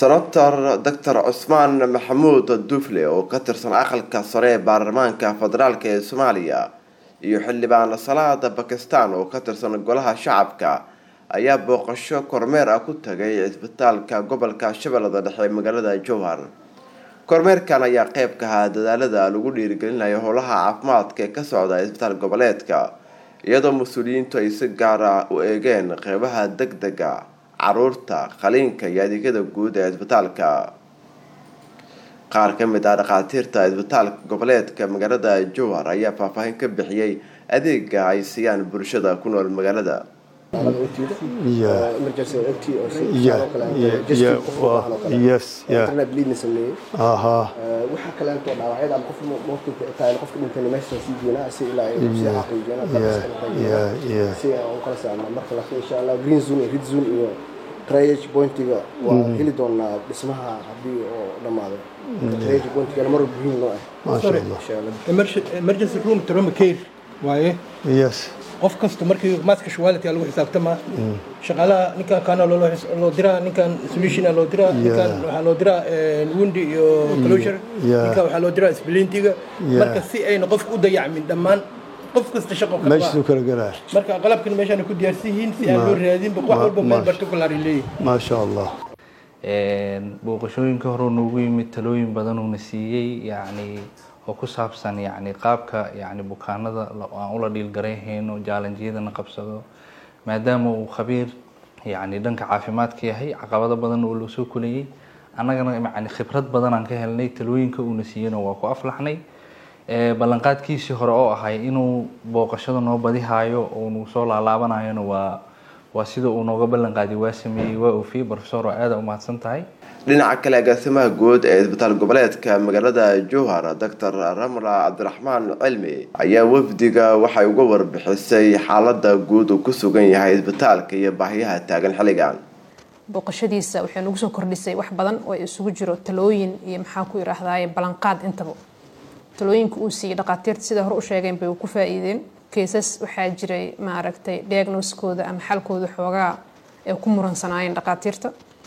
senator Dr. Cusmaan Maxamuud Dufle oo ka tirsan aqalka sare ee baarlamaanka federaalka ee Soomaaliya iyo xildhibaan Salaada Pakistan oo ka tirsan golaha shacabka ayaa booqasho kormeer ah ku tagay isbitaalka gobolka Shabeellada Dhexe ee magaalada Jowhar. Kormeerkan ayaa qayb ka ah dadaalada lagu dhiirigelinayo howlaha caafimaadka ee ka socda isbitaal goboleedka iyadoo mas'uuliyiintu ay si gaar ah u eegeen qaybaha degdega caruurta qaliinka iyo adeegyada guud ee isbitaalka. qaar ka mid ah dhaqaatiirta isbitaalka goboleedka magaalada Jowhar ayaa faahfaahin ka bixiyay adeega ay siiyaan bulshada ku nool magaalada. triage pointiga waa heli doonaa dhismaha hadii oo dhamaado triage pointiga mar muhiim noo ah emergency room trauma care waaye qof kasta markii maska shawaalati lagu xisaabtama shaqaalaha ninkan kana loo diraa ninkan solution loo diraa ninkan waxa loo diraa wound iyo closure ninkan waxa loo diraa splintiga marka si ay qof u dayacmin dhamaan qof kasta shaqo ka meesha kala galaa marka qalabkan meeshan ku diyaarsiin si aan loo raadin wax walba meel particular leeyahay ma sha Allah booqashooyinka hore noogu yimid talooyin badan oo na siiyay oo ku saabsan qaabka bukaanada aan ula dhiil gareeyno challenge-yada qabsado maadaama uu khabiir dhanka caafimaadka yahay caqabado badan oo loo soo kuliyay annagana khibrad badan aan ka helnay talooyinka uu na siiyay waa ku aflaxnay ballanqaadkiisii hore oo ahay inuu booqashada noo badihaayo oo uu soo laalaabanayona waa sida uu nooga ballanqaaday waa sameeyay waa oofiyay professor aad u mahadsan tahay. dhinaca kale agaasimaha guud ee isbitaal goboleedka magaalada Jowhar Dr. Ramla Abdiraxmaan Cilmi ayaa wafdiga waxay uga warbixisay xaaladda guud uu ku sugan yahay isbitaalka iyo baahiyaha taagan xilligan. booqashadiisa waxay nagu soo kordhisay wax badan oo isugu jiro talooyin iyo maxaa ku yiraahdaa ballanqaad intaba talooyinka uu siiyay dhaqaatiirta sida hore u sheegeen bay ku faa'iideen cases waxaa jiray diagnosis-kooda ama xalkooda xoogaa ee ku muransanaayeen dhaqaatiirta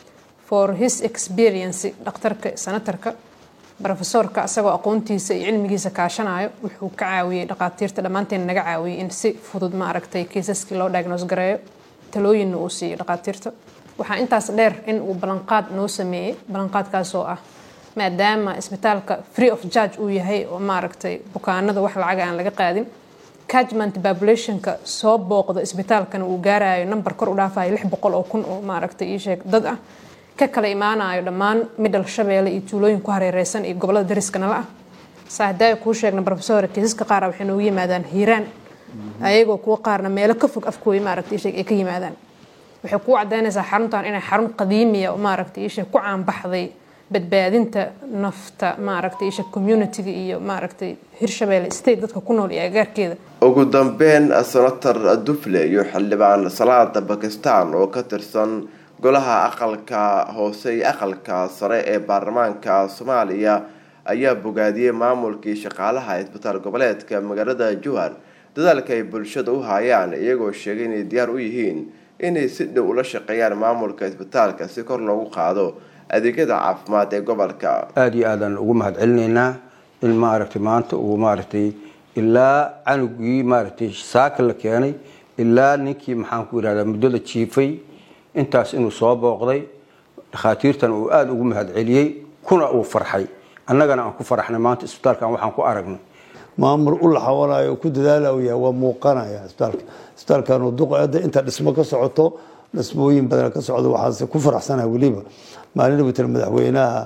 for his experience dhaqtarka senatorka professorka asagoo aqoontiisa iyo cilmigiisa kaashanayo wuxuu ka caawiyay dhaqaatiirta dhamaanteen naga caawiyay in si fudud caseski loo diagnose gareeyo talooyinna uu siiyay dhaqaatiirta waxaa intaas dheer in uu ballanqaad noo sameeyay ballanqaadkaas oo ah maadaama isbitaalka free of charge uu yahay oo bukaanada wax lacag aan laga qaadin catchment populationka soo booqdo isbitaalkana uu gaarayo number kor u dhaafayo 600 oo kun oo ii sheeg dad ah ka kala imaanayo dhammaan middle Shabeelle iyo tuulooyin ku hareereysan iyo gobolada dariskana la ah saaday ku sheegna professor kiisaska qaar waxay noogu yimaadaan Hiiraan ayagoo kuwa qaarna meelo ka fog afkooy ii sheeg ay ka yimaadaan waxay ku cadeynaysaa xaruntan inay xarun qadiimi ah ii sheeg ku caan baxday badbaadinta nafta community-ga iyo Hirshabeelle state dadka ku nool ee agaarkeeda. ugu dambeyn senator Dufle iyo xildhibaan Salaada Pakistan oo ka tirsan golaha aqalka hoose iyo aqalka sare ee baarlamaanka Soomaaliya ayaa bogaadiyay maamulkii shaqaalaha isbitaal goboleedka magaalada Jowhar dadaalka ay bulshada u hayaan iyagoo sheegay inay diyaar u yihiin inay si dhow ula shaqeeyaan maamulka isbitaalka si kor loogu qaado adeegyada caafimaad ee gobolka. aad iyo aadan ugu mahadcelinaynaa in maanta uu ilaa canugii saaka la keenay ilaa ninkii maxaan ku yiraahdaa muddada jiifay intaas inuu soo booqday dhaqaatiirtan uu aad ugu mahadceliyay kuna uu farxay annagana aan ku faraxnay maanta isbitaalkan waxaan ku aragnay maamul u laxawanayo ku dadaalayo waa muuqanaya isbitaalkan uu duqeeda inta dhismo ka socoto dhismooyin badan ka socdo waxaan ku faraxsanahay waliba maalinta madaxweynaha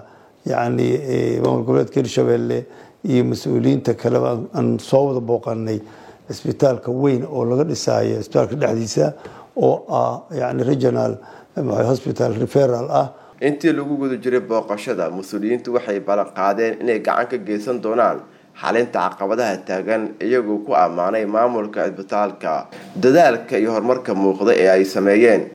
maamul goboleedka Hirshabeelle iyo mas'uuliyiinta kale aan soo wada booqanay isbitaalka weyn oo laga dhisayo isbitaalka dhexdiisa oo regional hospital referral ah. intii lagu guda jiray booqashada mas'uuliyiintu waxay ballan qaadeen inay gacan ka geysan doonaan xalinta caqabadaha taagan iyagoo ku amaanay maamulka isbitaalka dadaalka iyo horumarka muuqda ee ay sameeyeen.